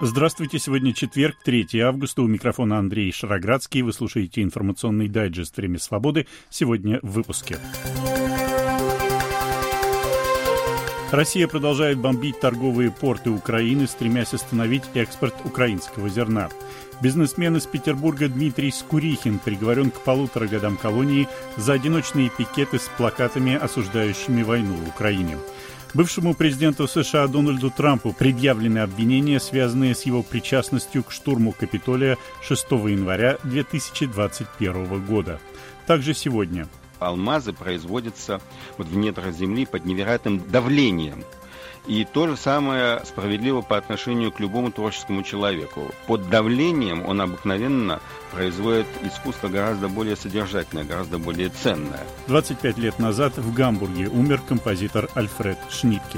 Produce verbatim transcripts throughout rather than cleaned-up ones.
Здравствуйте, сегодня четверг, третьего августа, у микрофона Андрей Шароградский. Вы слушаете информационный дайджест «Время свободы». Сегодня в выпуске. Россия продолжает бомбить торговые порты Украины, стремясь остановить экспорт украинского зерна. Бизнесмен из Петербурга Дмитрий Скурихин приговорен к полутора годам колонии за одиночные пикеты с плакатами, осуждающими войну в Украине. Бывшему президенту США Дональду Трампу предъявлены обвинения, связанные с его причастностью к штурму Капитолия шестого января две тысячи двадцать первого года. Также сегодня. Алмазы производятся вот в недрах земли под невероятным давлением. И то же самое справедливо по отношению к любому творческому человеку. Под давлением он обыкновенно производит искусство гораздо более содержательное, гораздо более ценное. двадцать пять лет назад в Гамбурге умер композитор Альфред Шнитке.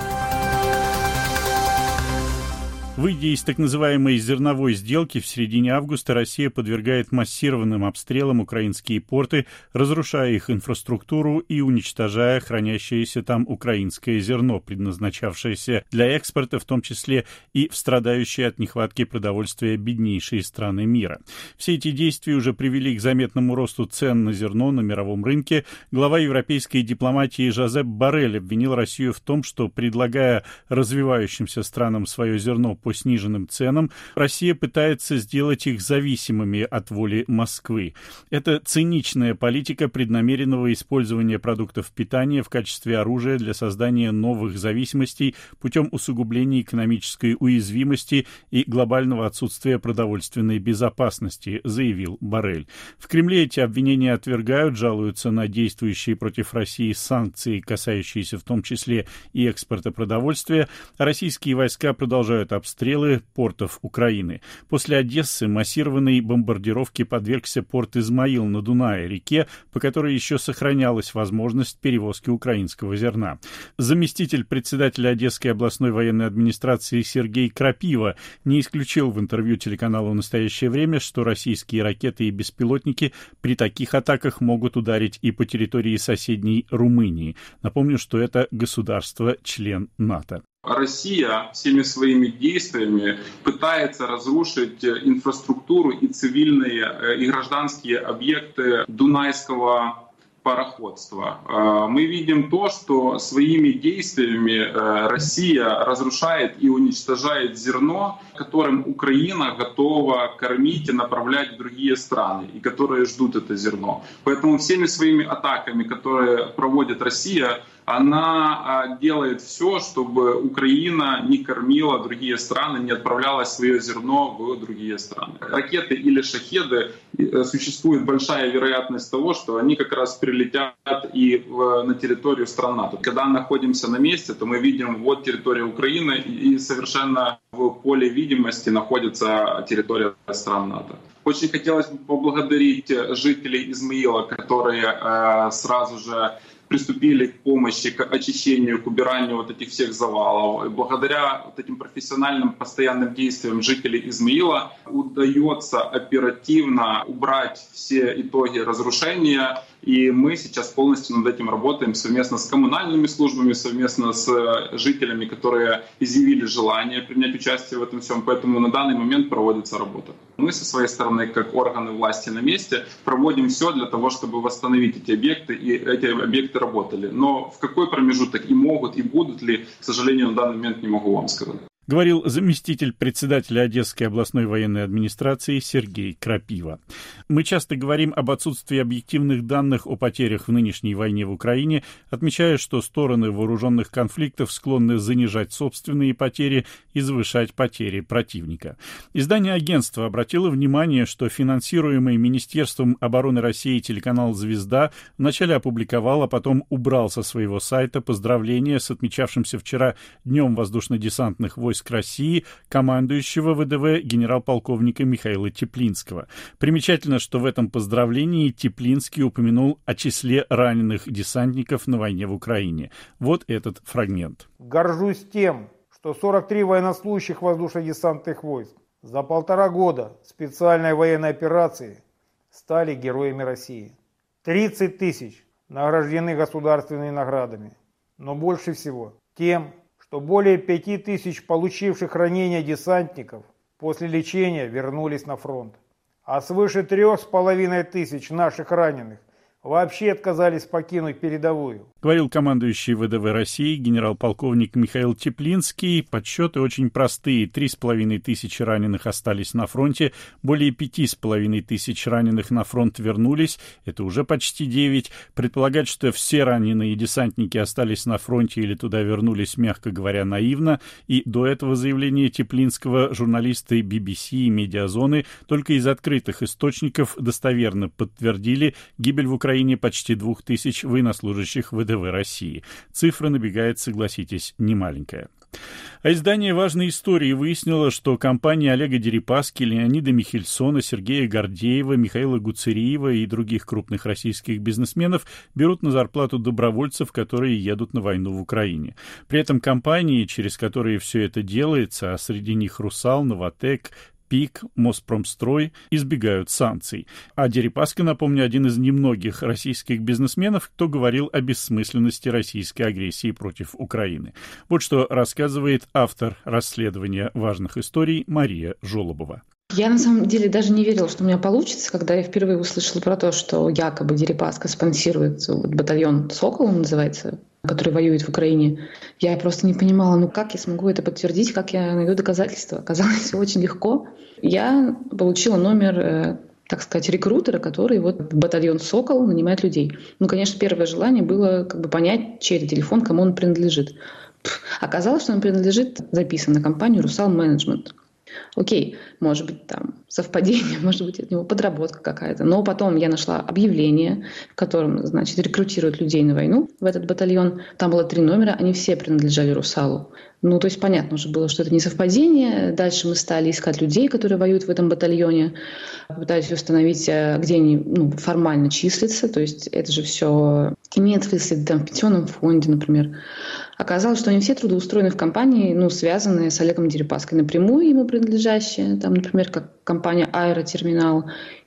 Выйдя из так называемой зерновой сделки, в середине августа Россия подвергает массированным обстрелам украинские порты, разрушая их инфраструктуру и уничтожая хранящееся там украинское зерно, предназначавшееся для экспорта, в том числе и в страдающие от нехватки продовольствия беднейшие страны мира. Все эти действия уже привели к заметному росту цен на зерно на мировом рынке. Глава европейской дипломатии Жозеп Боррель обвинил Россию в том, что, предлагая развивающимся странам свое зерно по сниженным ценам, Россия пытается сделать их зависимыми от воли Москвы. Это циничная политика преднамеренного использования продуктов питания в качестве оружия для создания новых зависимостей путем усугубления экономической уязвимости и глобального отсутствия продовольственной безопасности, заявил Боррель. В Кремле эти обвинения отвергают, жалуются на действующие против России санкции, касающиеся в том числе и экспорта продовольствия. Российские войска продолжают обстрелы портов Украины. После Одессы массированной бомбардировке подвергся порт Измаил на Дунае-реке, по которой еще сохранялась возможность перевозки украинского зерна. Заместитель председателя Одесской областной военной администрации Сергей Крапива не исключил в интервью телеканалу «Настоящее время», что российские ракеты и беспилотники при таких атаках могут ударить и по территории соседней Румынии. Напомню, что это государство-член НАТО. Россия всеми своими действиями пытается разрушить инфраструктуру и цивильные, и гражданские объекты Дунайского пароходства. Мы видим то, что своими действиями Россия разрушает и уничтожает зерно, которым Украина готова кормить и направлять в другие страны, и которые ждут это зерно. Поэтому всеми своими атаками, которые проводит Россия, она делает все, чтобы Украина не кормила другие страны, не отправляла свое зерно в другие страны. Ракеты или шахеды, существует большая вероятность того, что они как раз прилетят и в, на территорию стран НАТО. Когда находимся на месте, то мы видим вот территория Украины, и совершенно в поле видимости находится территория стран НАТО. Очень хотелось бы поблагодарить жителей Измаила, которые э, сразу же приступили к помощи, к очищению, к убиранию вот этих всех завалов. И благодаря вот этим профессиональным постоянным действиям жителей Измаила удается оперативно убрать все итоги разрушения. И мы сейчас полностью над этим работаем совместно с коммунальными службами, совместно с жителями, которые изъявили желание принять участие в этом всем. Поэтому на данный момент проводится работа. Мы со своей стороны, как органы власти на месте, проводим все для того, чтобы восстановить эти объекты, и эти объекты работали. Но в какой промежуток и могут, и будут ли, к сожалению, на данный момент не могу вам сказать. Говорил заместитель председателя Одесской областной военной администрации Сергей Крапива. Мы часто говорим об отсутствии объективных данных о потерях в нынешней войне в Украине, отмечая, что стороны вооруженных конфликтов склонны занижать собственные потери и завышать потери противника. Издание агентства обратило внимание, что финансируемый Министерством обороны России телеканал «Звезда» вначале опубликовал, а потом убрал со своего сайта поздравления с отмечавшимся вчера Днем воздушно-десантных войск России командующего ВДВ генерал-полковника Михаила Теплинского. Примечательно, что в этом поздравлении Теплинский упомянул о числе раненых десантников на войне в Украине. Вот этот фрагмент. Горжусь тем, что сорок три военнослужащих воздушно-десантных войск за полтора года специальной военной операции стали героями России. тридцать тысяч награждены государственными наградами, но больше всего тем, что более пяти тысяч получивших ранения десантников после лечения вернулись на фронт, а свыше трех с половиной тысяч наших раненых вообще отказались покинуть передовую. Говорил командующий ВДВ России генерал-полковник Михаил Теплинский. Подсчеты очень простые. Три с половиной тысячи раненых остались на фронте, более пяти с половиной тысяч раненых на фронт вернулись. Это уже почти девять. Предполагать, что все раненые десантники остались на фронте или туда вернулись, мягко говоря, наивно. И до этого заявления Теплинского журналисты би би си и Медиазоны только из открытых источников достоверно подтвердили гибель в Украине почти двух тысяч военнослужащих ВДВ России. Цифра набегает, согласитесь, немаленькая. А издание «Важные истории» выяснило, что компании Олега Дерипаски, Леонида Михельсона, Сергея Гордеева, Михаила Гуцериева и других крупных российских бизнесменов берут на зарплату добровольцев, которые едут на войну в Украине. При этом компании, через которые все это делается, а среди них «Русал», «Новатэк», ПИК, Моспромстрой, избегают санкций. А Дерипаска, напомню, один из немногих российских бизнесменов, кто говорил о бессмысленности российской агрессии против Украины. Вот что рассказывает автор расследования «Важных историй» Мария Жолобова. Я на самом деле даже не верила, что у меня получится, когда я впервые услышала про то, что якобы Дерипаска спонсирует вот батальон «Сокол», он называется, который воюет в Украине. Я просто не понимала, ну как я смогу это подтвердить, как я найду доказательства. Оказалось, все очень легко. Я получила номер, так сказать, рекрутера, который вот батальон «Сокол» нанимает людей. Ну, конечно, первое желание было как бы понять, чей это телефон, кому он принадлежит. Пфф, оказалось, что он принадлежит, записан на компанию «Русал Менеджмент». Окей, может быть, там совпадение, может быть, от него подработка какая-то. Но потом я нашла объявление, в котором, значит, рекрутируют людей на войну в этот батальон. Там было три номера, они все принадлежали «Русалу». Ну, то есть понятно уже было, что это не совпадение. Дальше мы стали искать людей, которые воюют в этом батальоне. Пытались установить, где они ну, формально числятся. То есть это же все имеет смысл там, в пенсионном фонде, например. Оказалось, что они все трудоустроены в компании, ну, связанные с Олегом Дерипаской напрямую ему принадлежащие, там, например, как компания «Аэротерминал»,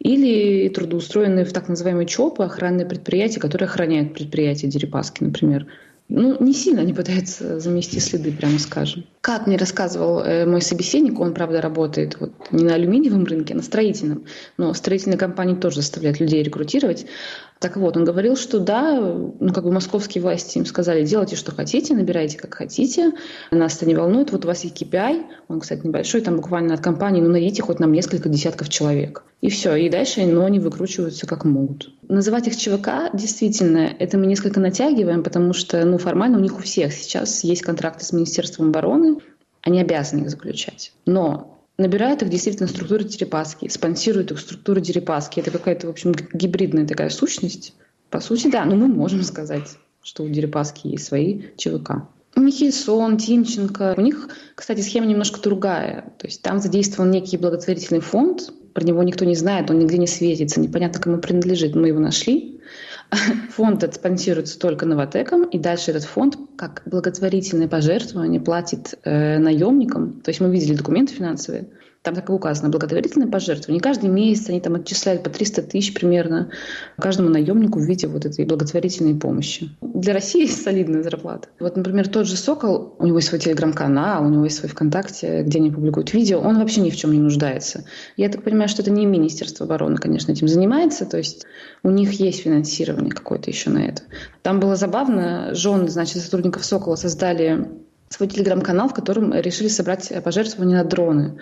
или трудоустроены в так называемые ЧОПы, охранные предприятия, которые охраняют предприятия Дерипаски, например. Ну, не сильно они пытаются замести следы, прямо скажем. Как мне рассказывал э, мой собеседник, он, правда, работает вот не на алюминиевом рынке, а на строительном. Но строительные компании тоже заставляют людей рекрутировать. Так вот, он говорил, что да, ну, как бы московские власти им сказали, делайте, что хотите, набирайте, как хотите, нас это не волнует, вот у вас есть кей пи ай, он, кстати, небольшой, там буквально от компании, ну, найдите хоть нам несколько десятков человек. И все, и дальше ну, они выкручиваются как могут. Называть их ЧВК, действительно, это мы несколько натягиваем, потому что, ну, формально у них у всех сейчас есть контракты с Министерством обороны, они обязаны их заключать. Но набирают их действительно структуры Дерипаски, спонсируют их структуры Дерипаски. Это какая-то, в общем, гибридная такая сущность. По сути, да, но мы можем сказать, что у Дерипаски есть свои ЧВК. Михельсон, Тимченко. У них, кстати, схема немножко другая. То есть там задействован некий благотворительный фонд. Про него никто не знает, он нигде не светится. Непонятно, кому принадлежит. Мы его нашли. Фонд этот спонсируется только Новатэком, и дальше этот фонд, как благотворительное пожертвование, платит э, наемникам. То есть мы видели документы финансовые, там так и указано, благотворительное пожертвование. Каждый месяц они там отчисляют по триста тысяч примерно каждому наемнику в виде вот этой благотворительной помощи. Для России солидная зарплата. Вот, например, тот же «Сокол», у него есть свой телеграм-канал, у него есть свой ВКонтакте, где они публикуют видео, он вообще ни в чем не нуждается. Я так понимаю, что это не Министерство обороны, конечно, этим занимается, то есть у них есть финансирование какое-то еще на это. Там было забавно, жены, значит, сотрудников «Сокола» создали свой телеграм-канал, в котором решили собрать пожертвования на дроны.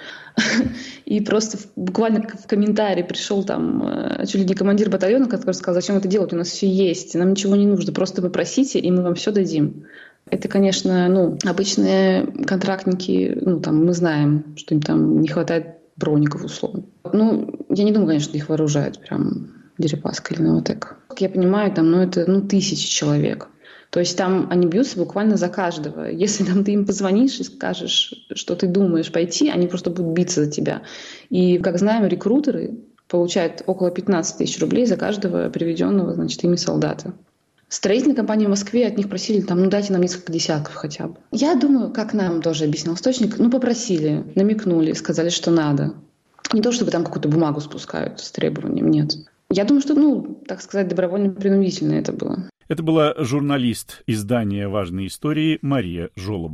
И просто буквально в комментарии пришел там чуть ли не командир батальона, который сказал, зачем это делать, у нас все есть, нам ничего не нужно, просто попросите, и мы вам все дадим. Это, конечно, ну, обычные контрактники, ну, там, мы знаем, что им там не хватает броников, условно. Ну, я не думаю, конечно, их вооружают прям Дерипаска или Новатэк. Как я понимаю, там, ну, это, ну, тысячи человек. То есть там они бьются буквально за каждого. Если там, ты им позвонишь и скажешь, что ты думаешь пойти, они просто будут биться за тебя. И, как знаем, рекрутеры получают около пятнадцать тысяч рублей за каждого приведенного, значит, ими солдата. Строительные компании в Москве от них просили, там, ну дайте нам несколько десятков хотя бы. Я думаю, как нам тоже объяснил источник, ну попросили, намекнули, сказали, что надо. Не то, чтобы там какую-то бумагу спускают с требованием, нет. Я думаю, что, ну, так сказать, добровольно-принудительно это было. Это была журналист издания «Важные истории» Мария Жолобова.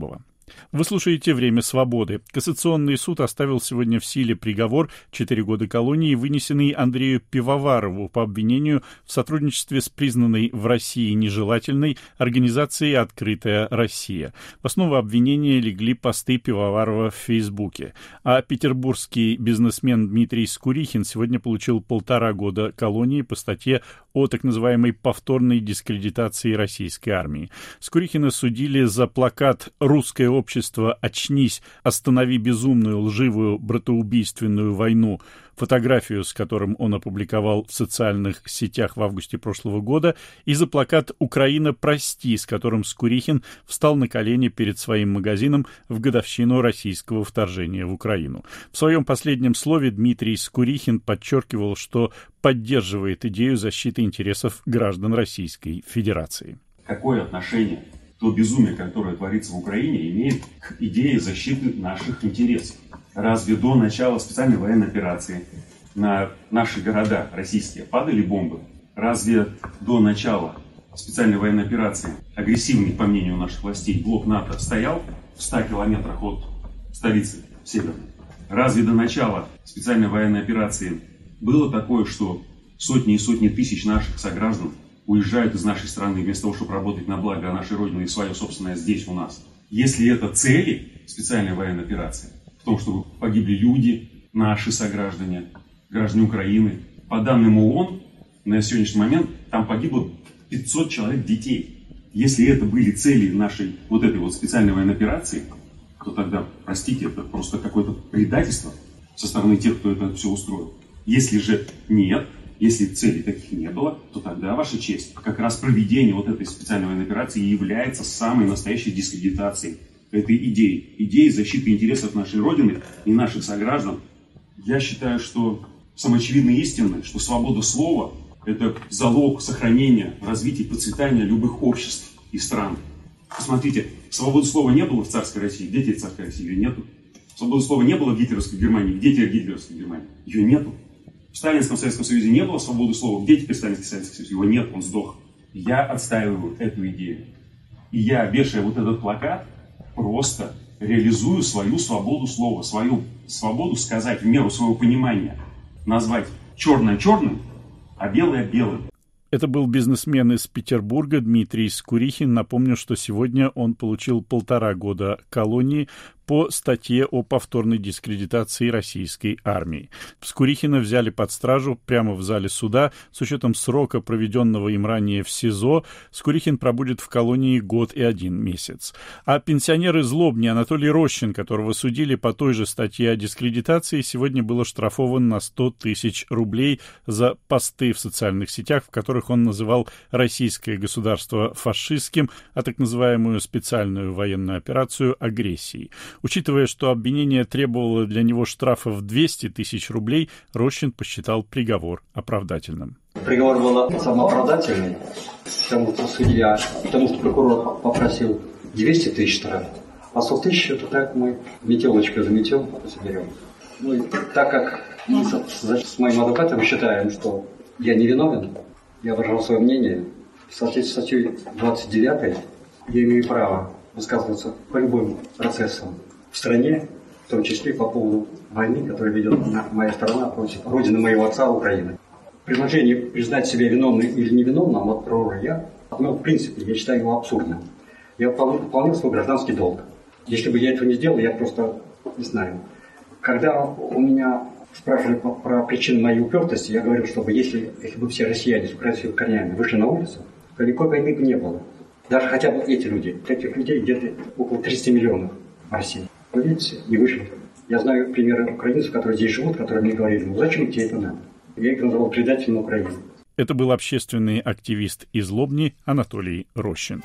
Вы слушаете «Время свободы». Кассационный суд оставил сегодня в силе приговор четыре года колонии, вынесенный Андрею Пивоварову по обвинению в сотрудничестве с признанной в России нежелательной организацией «Открытая Россия». В основу обвинения легли посты Пивоварова в Фейсбуке. А петербургский бизнесмен Дмитрий Скурихин сегодня получил полтора года колонии по статье о так называемой повторной дискредитации российской армии. Скурихина судили за плакат «Русское общество, очнись, останови безумную, лживую, братоубийственную войну», фотографию с которым он опубликовал в социальных сетях в августе прошлого года, и за плакат «Украина, прости», с которым Скурихин встал на колени перед своим магазином в годовщину российского вторжения в Украину. В своем последнем слове Дмитрий Скурихин подчеркивал, что поддерживает идею защиты интересов граждан Российской Федерации. Какое отношение то безумие, которое творится в Украине, имеет к идее защиты наших интересов? Разве до начала специальной военной операции на наши города российские падали бомбы? Разве до начала специальной военной операции агрессивный, по мнению наших властей, блок НАТО стоял в ста километрах от столицы Северной? Разве до начала специальной военной операции было такое, что сотни и сотни тысяч наших сограждан уезжают из нашей страны вместо того, чтобы работать на благо нашей Родины и свое собственное здесь у нас? Если это цели специальной военной операции, в том, чтобы погибли люди, наши сограждане, граждане Украины, по данным ООН, на сегодняшний момент там погибло пятьсот человек детей. Если это были цели нашей вот этой вот специальной военной операции, то тогда, простите, это просто какое-то предательство со стороны тех, кто это все устроил. Если же нет, если целей таких не было, то тогда, Ваша честь, как раз проведение вот этой специальной военной операции является самой настоящей дискредитацией этой идеи. Идеи защиты интересов нашей Родины и наших сограждан. Я считаю, что самоочевидной истиной, что свобода слова – это залог сохранения, развития, процветания любых обществ и стран. Посмотрите, свободы слова не было в царской России. Где теперь царская Россия? Ее нету. Свободы слова не было в гитлеровской Германии. Где теперь гитлеровской Германии? Ее нету. В Сталинском Советском Союзе не было свободы слова. Где теперь Сталинский Советский Союз? Его нет, он сдох. Я отстаиваю эту идею. И я, вешая вот этот плакат, просто реализую свою свободу слова, свою свободу сказать в меру своего понимания, назвать черное черным, а белое белым. Это был бизнесмен из Петербурга Дмитрий Скурихин. Напомню, что сегодня он получил полтора года колонии по статье о повторной дискредитации российской армии. Скурихина взяли под стражу прямо в зале суда. С учетом срока, проведенного им ранее в СИЗО, Скурихин пробудет в колонии год и один месяц. А пенсионер из Лобни Анатолий Рощин, которого судили по той же статье о дискредитации, сегодня был оштрафован на сто тысяч рублей за посты в социальных сетях, в которых он называл российское государство фашистским, а так называемую специальную военную операцию агрессией. Учитывая, что обвинение требовало для него штрафа в двести тысяч рублей, Рощин посчитал приговор оправдательным. Приговор был самооправдательный, потому что судья, потому что прокурор попросил двести тысяч штрафа, а сто тысяч это так мы метелочкой заметем, заберем. Ну и так как мы с, с моим адвокатом считаем, что я не виновен, я выражал свое мнение, в соответствии с статьей двадцать девятой я имею право высказываться по любым процессам в стране, в том числе по поводу войны, которую ведет моя страна против родины моего отца Украины. Предложение признать себя виновным или невиновным от прокурора я, ну, в принципе, я считаю его абсурдным. Я выполнял свой гражданский долг. Если бы я этого не сделал, я просто не знаю. Когда у меня спрашивали про причины моей упертости, я говорил, чтобы если, если бы все россияне с украинскими корнями вышли на улицу, то никакой войны бы не было. Даже хотя бы эти люди, этих людей где-то около тридцать миллионов в России. Вы видите, не вышли. Я знаю примеры украинцев, которые здесь живут, которые мне говорили, ну зачем тебе это надо? Я их называл предателем Украины. Это был общественный активист из Лобни Анатолий Рощин.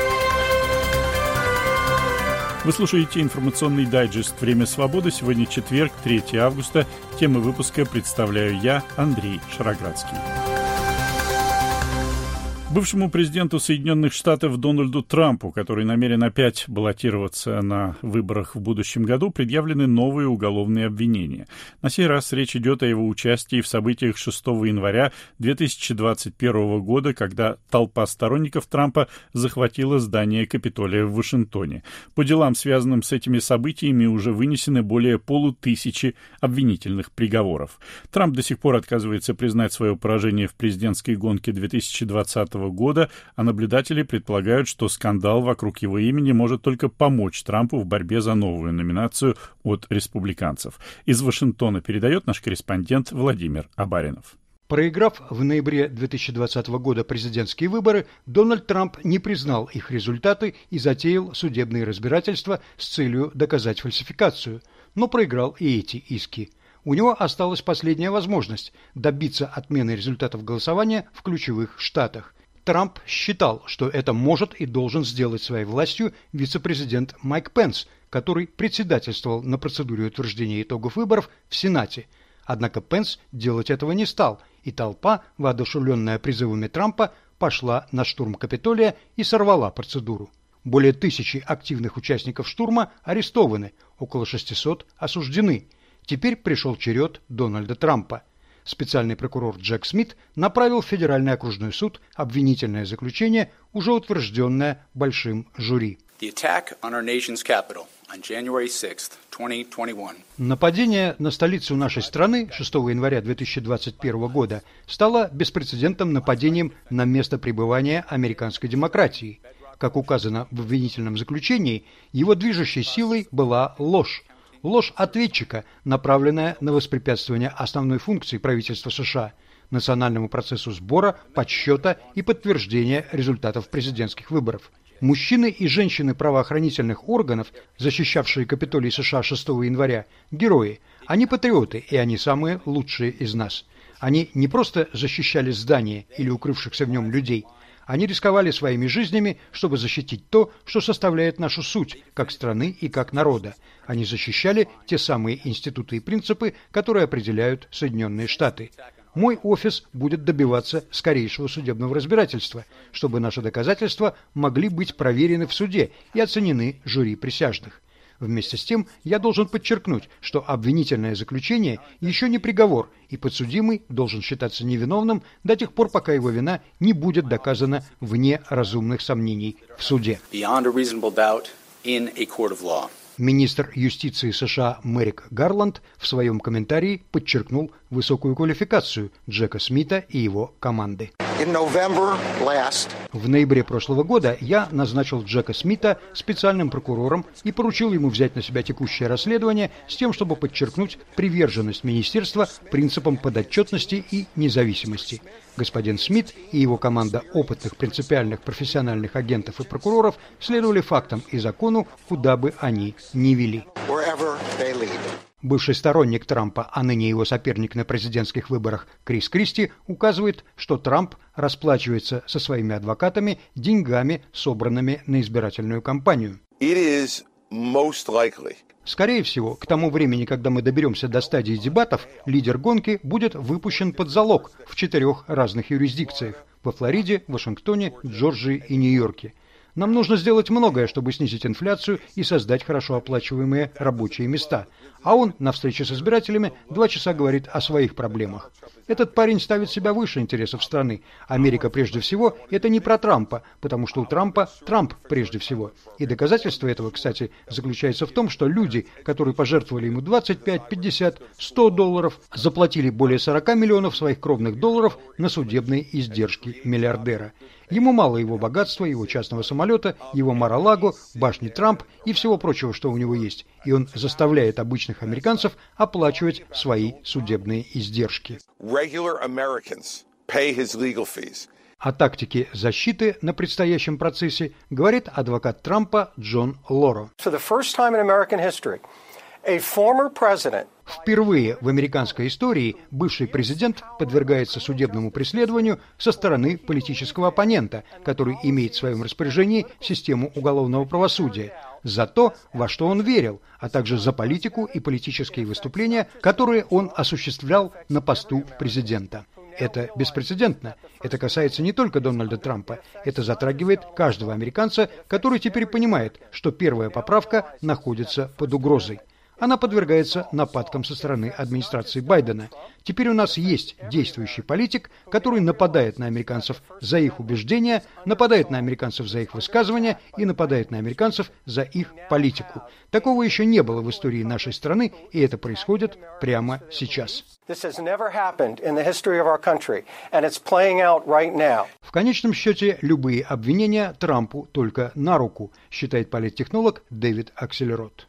Вы слушаете информационный дайджест «Время свободы». Сегодня четверг, третьего августа. Темы выпуска представляю я, Андрей Шароградский. Бывшему президенту Соединенных Штатов Дональду Трампу, который намерен опять баллотироваться на выборах в будущем году, предъявлены новые уголовные обвинения. На сей раз речь идет о его участии в событиях шестого января две тысячи двадцать первого года, когда толпа сторонников Трампа захватила здание Капитолия в Вашингтоне. По делам, связанным с этими событиями, уже вынесены более полутысячи обвинительных приговоров. Трамп до сих пор отказывается признать свое поражение в президентской гонке две тысячи двадцатого года, а наблюдатели предполагают, что скандал вокруг его имени может только помочь Трампу в борьбе за новую номинацию от республиканцев. Из Вашингтона передает наш корреспондент Владимир Абаринов. Проиграв в ноябре две тысячи двадцатого года президентские выборы, Дональд Трамп не признал их результаты и затеял судебные разбирательства с целью доказать фальсификацию, но проиграл и эти иски. У него осталась последняя возможность добиться отмены результатов голосования в ключевых штатах. Трамп считал, что это может и должен сделать своей властью вице-президент Майк Пенс, который председательствовал на процедуре утверждения итогов выборов в Сенате. Однако Пенс делать этого не стал, и толпа, воодушевленная призывами Трампа, пошла на штурм Капитолия и сорвала процедуру. Более тысячи активных участников штурма арестованы, около шестисот осуждены. Теперь пришел черед Дональда Трампа. Специальный прокурор Джек Смит направил в Федеральный окружной суд обвинительное заключение, уже утвержденное большим жюри. Нападение на столицу нашей страны шестого января две тысячи двадцать первого года стало беспрецедентным нападением на место пребывания американской демократии. Как указано в обвинительном заключении, его движущей силой была ложь. Ложь ответчика, направленная на воспрепятствование основной функции правительства США – национальному процессу сбора, подсчета и подтверждения результатов президентских выборов. Мужчины и женщины правоохранительных органов, защищавшие Капитолий США шестого января, герои. Они патриоты, и они самые лучшие из нас. Они не просто защищали здание или укрывшихся в нем людей. Они рисковали своими жизнями, чтобы защитить то, что составляет нашу суть, как страны и как народа. Они защищали те самые институты и принципы, которые определяют Соединенные Штаты. Мой офис будет добиваться скорейшего судебного разбирательства, чтобы наши доказательства могли быть проверены в суде и оценены жюри присяжных. Вместе с тем, я должен подчеркнуть, что обвинительное заключение еще не приговор, и подсудимый должен считаться невиновным до тех пор, пока его вина не будет доказана вне разумных сомнений в суде. Министр юстиции США Мерик Гарланд в своем комментарии подчеркнул высокую квалификацию Джека Смита и его команды. В ноябре прошлого года я назначил Джека Смита специальным прокурором и поручил ему взять на себя текущее расследование с тем, чтобы подчеркнуть приверженность министерства принципам подотчетности и независимости. Господин Смит и его команда опытных принципиальных профессиональных агентов и прокуроров следовали фактам и закону, куда бы они ни вели. Бывший сторонник Трампа, а ныне его соперник на президентских выборах Крис Кристи указывает, что Трамп расплачивается со своими адвокатами деньгами, собранными на избирательную кампанию. Скорее всего, к тому времени, когда мы доберемся до стадии дебатов, лидер гонки будет выпущен под залог в четырех разных юрисдикциях – во Флориде, Вашингтоне, Джорджии и Нью-Йорке. Нам нужно сделать многое, чтобы снизить инфляцию и создать хорошо оплачиваемые рабочие места. А он на встрече с избирателями два часа говорит о своих проблемах. Этот парень ставит себя выше интересов страны. Америка прежде всего – это не про Трампа, потому что у Трампа Трамп прежде всего. И доказательство этого, кстати, заключается в том, что люди, которые пожертвовали ему двадцать пять, пятьдесят, сто долларов, заплатили более сорока миллионов своих кровных долларов на судебные издержки миллиардера. Ему мало его богатства, его частного самолета, его Мар-а-Лаго, башни Трамп и всего прочего, что у него есть. И он заставляет обычных американцев оплачивать свои судебные издержки. О тактике защиты на предстоящем процессе говорит адвокат Трампа Джон Лоро. Впервые в американской истории бывший президент подвергается судебному преследованию со стороны политического оппонента, который имеет в своем распоряжении систему уголовного правосудия, за то, во что он верил, а также за политику и политические выступления, которые он осуществлял на посту президента. это беспрецедентно. Это касается не только Дональда Трампа. Это затрагивает каждого американца, который теперь понимает, что первая поправка находится под угрозой. Она подвергается нападкам со стороны администрации Байдена. Теперь у нас есть действующий политик, который нападает на американцев за их убеждения, нападает на американцев за их высказывания и нападает на американцев за их политику. Такого еще не было в истории нашей страны, и это происходит прямо сейчас. В конечном счете, любые обвинения Трампу только на руку, считает политтехнолог Дэвид Акселерот.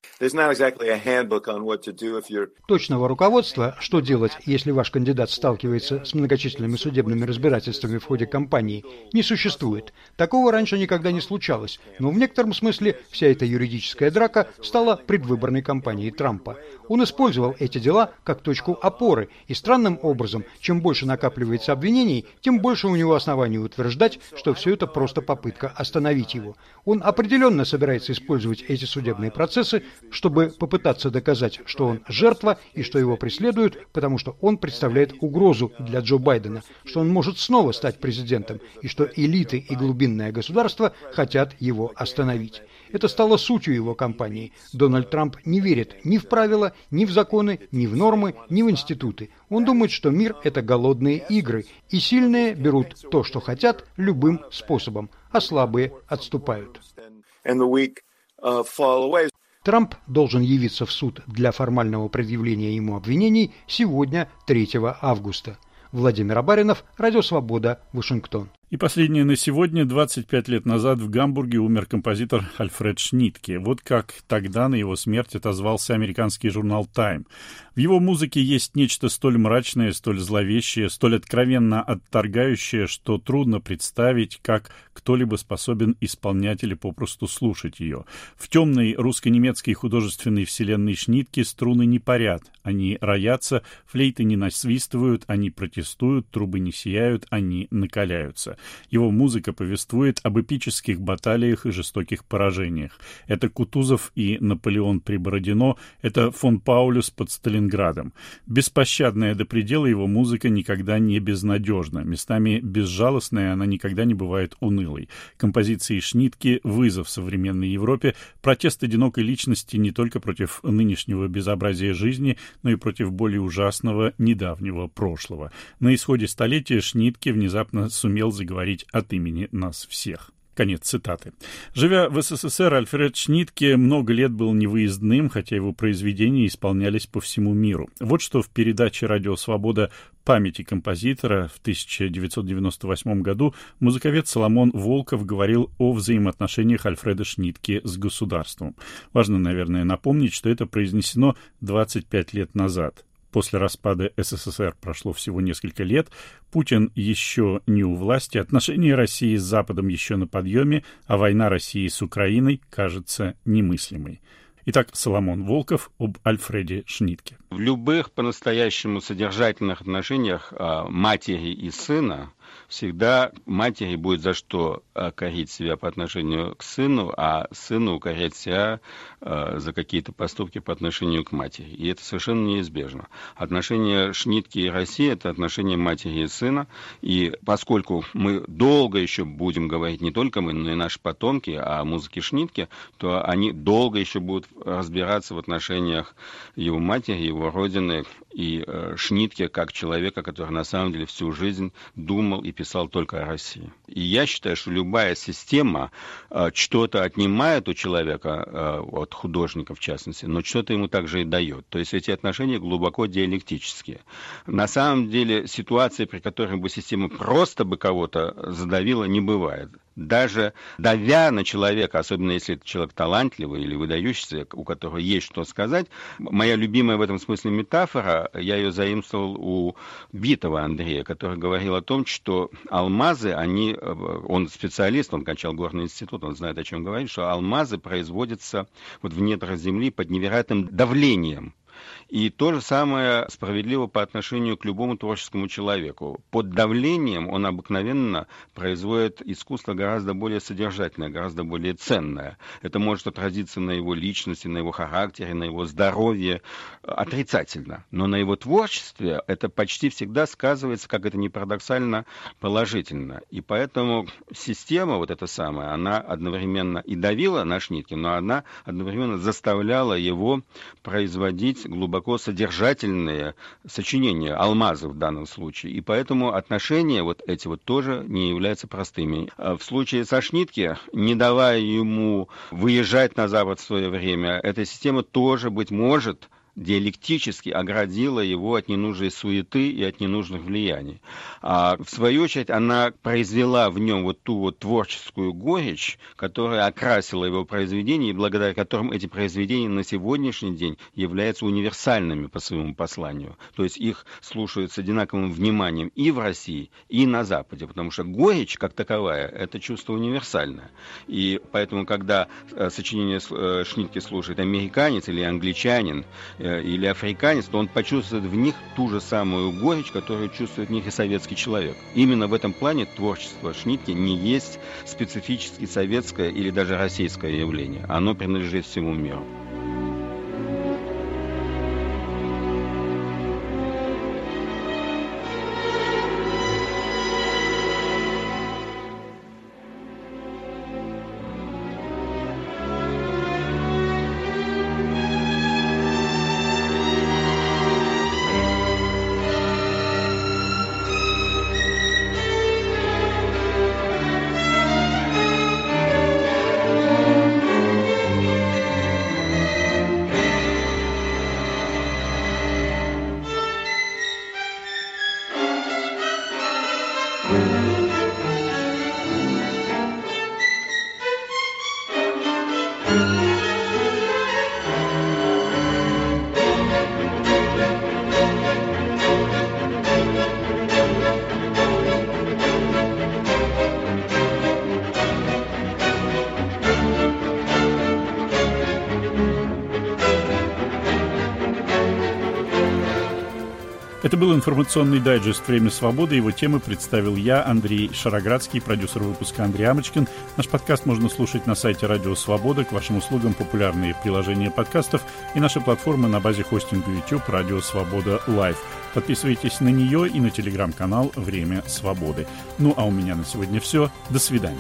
Точного руководства, что делать, если ваш кандидат сталкивается с многочисленными судебными разбирательствами в ходе кампании, не существует. Такого раньше никогда не случалось, но в некотором смысле вся эта юридическая драка стала предвыборной кампанией Трампа. Он использовал эти дела как точку опоры, и странным образом, чем больше накапливается обвинений, тем больше у него оснований утверждать, что все это просто попытка остановить его. Он определенно собирается использовать эти судебные процессы, чтобы попытаться доказать, что он жертва и что его преследуют, потому что он представляет угрозу для Джо Байдена, что он может снова стать президентом и что элиты и глубинное государство хотят его остановить. Это стало сутью его кампании. Дональд Трамп не верит ни в правила, ни в законы, ни в нормы, ни в институты. Он думает, что мир – это голодные игры, и сильные берут то, что хотят, любым способом, а слабые отступают. Трамп должен явиться в суд для формального предъявления ему обвинений сегодня, третьего августа. Владимир Абаринов, Радио Свобода, Вашингтон. И последнее на сегодня. двадцать пять лет назад в Гамбурге умер композитор Альфред Шнитке. Вот как тогда на его смерть отозвался американский журнал «Тайм». В его музыке есть нечто столь мрачное, столь зловещее, столь откровенно отторгающее, что трудно представить, как кто-либо способен исполнять или попросту слушать ее. В темной русско-немецкой художественной вселенной Шнитке струны не парят, они роятся, флейты не насвистывают, они протестуют, трубы не сияют, они накаляются. Его музыка повествует об эпических баталиях и жестоких поражениях. Это Кутузов и Наполеон при Бородино, это фон Паулюс под Сталинградом. Беспощадная до предела его музыка никогда не безнадежна. Местами безжалостная, она никогда не бывает унылой. Композиции Шнитке — вызов современной Европе, протест одинокой личности не только против нынешнего безобразия жизни, но и против более ужасного недавнего прошлого. На исходе столетия Шнитке внезапно сумел заговорить говорить от имени нас всех. Конец цитаты. Живя в СССР, Альфред Шнитке много лет был невыездным, хотя его произведения исполнялись по всему миру. Вот что в передаче «Радио Свобода» памяти композитора в тысяча девятьсот девяносто восьмом году музыковед Соломон Волков говорил о взаимоотношениях Альфреда Шнитке с государством. Важно, наверное, напомнить, что это произнесено двадцать пять лет назад. После распада СССР прошло всего несколько лет, Путин еще не у власти, отношения России с Западом еще на подъеме, а война России с Украиной кажется немыслимой. Итак, Соломон Волков об Альфреде Шнитке. В любых по-настоящему содержательных отношениях матери и сына всегда матери будет за что корить себя по отношению к сыну, а сыну укорять себя за какие-то поступки по отношению к матери. И это совершенно неизбежно. Отношения Шнитке и России – это отношения матери и сына. И поскольку мы долго еще будем говорить, не только мы, но и наши потомки, о музыке Шнитке, то они долго еще будут разбираться в отношениях его матери, его родины и Шнитке как человека, который на самом деле всю жизнь думал и писал только о России. И я считаю, что любая система э, что-то отнимает у человека, э, от художника в частности, но что-то ему также и дает. То есть эти отношения глубоко диалектические. На самом деле ситуации, при которой бы система просто бы кого-то задавила, не бывает. Даже давя на человека, особенно если это человек талантливый или выдающийся, у которого есть что сказать, моя любимая в этом смысле метафора, я ее заимствовал у Битова Андрея, который говорил о том, что алмазы, они, он специалист, он кончал горный институт, он знает, о чем говорит, что алмазы производятся вот в недрах земли под невероятным давлением. И то же самое справедливо по отношению к любому творческому человеку. Под давлением он обыкновенно производит искусство гораздо более содержательное, гораздо более ценное. Это может отразиться на его личности, на его характере, на его здоровье отрицательно. Но на его творчестве это почти всегда сказывается, как это ни парадоксально, положительно. И поэтому система вот эта самая, она одновременно и давила на Шниткина, но она одновременно заставляла его производить глубоко содержательные сочинения, алмазы в данном случае. И поэтому отношения вот эти вот тоже не являются простыми. В случае со Шнитке, не давая ему выезжать на Запад в свое время, эта система тоже, быть может, диалектически оградила его от ненужной суеты и от ненужных влияний. А в свою очередь она произвела в нем вот ту вот творческую горечь, которая окрасила его произведения, и благодаря которым эти произведения на сегодняшний день являются универсальными по своему посланию. То есть их слушают с одинаковым вниманием и в России, и на Западе, потому что горечь, как таковая, это чувство универсальное. И поэтому, когда сочинение Шнитке слушает американец или англичанин, или африканец, то он почувствует в них ту же самую горечь, которую чувствует в них и советский человек. Именно в этом плане творчество Шнитке не есть специфически советское или даже российское явление. Оно принадлежит всему миру. Это был информационный дайджест «Время свободы». Его темы представил я, Андрей Шароградский, продюсер выпуска Андрей Амочкин. Наш подкаст можно слушать на сайте Радио Свобода. К вашим услугам популярные приложения подкастов и наши платформы на базе хостинга YouTube «Радио Свобода Лайв». Подписывайтесь на нее и на телеграм-канал «Время свободы». Ну а у меня на сегодня все. До свидания.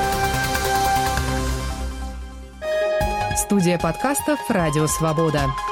Студия подкастов «Радио Свобода».